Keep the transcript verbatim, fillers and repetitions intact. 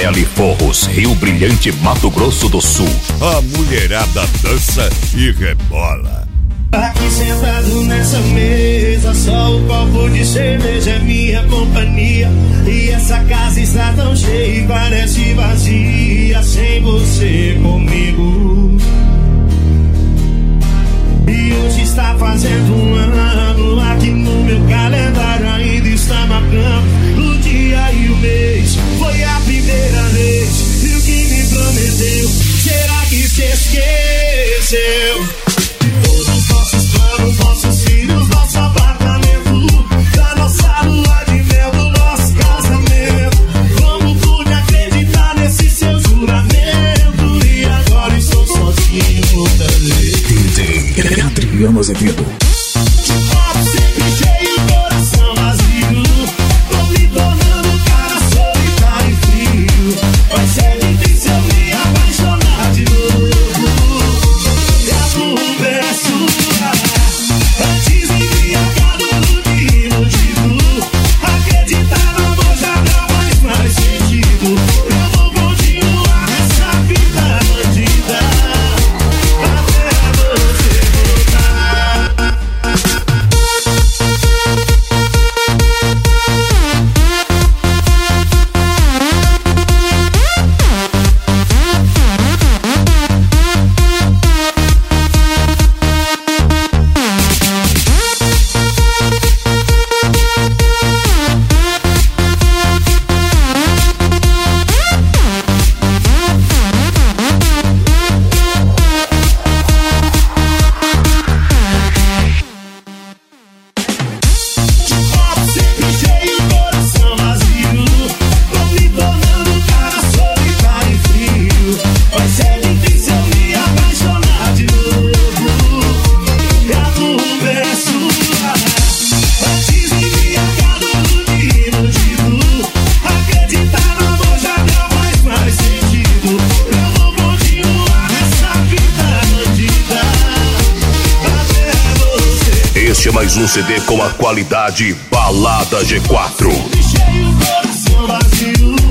L Forros, Rio Brilhante, Mato Grosso do Sul. A mulherada dança e rebola. Aqui sentado nessa mesa, só o copo de cerveja é minha companhia. E essa casa está tão cheia e parece vazia sem você comigo. E hoje está fazendo um ano, aqui no meu calendário ainda está marcando o dia e o mês. Foi a primeira vez, e o que me prometeu, será que se esqueceu? Todos nossos planos, nossos filhos, nosso apartamento, da nossa lua de mel, do nosso casamento. Como pude acreditar nesse seu juramento? E agora estou sozinho outra vez. D J Adriano Azevedo. De copo sempre cheio, coração vazio. Tô me tornando cara solitário e frio. Vai ser difícil eu me apaixonar de novo. Antes embriagado de iludido, acreditar no amor já não faz mais sentido. Eu vou continuar essa vida bandida até você voltar. Este é mais um C D com a qualidade Balada G quatro. Cheio, coração vazio.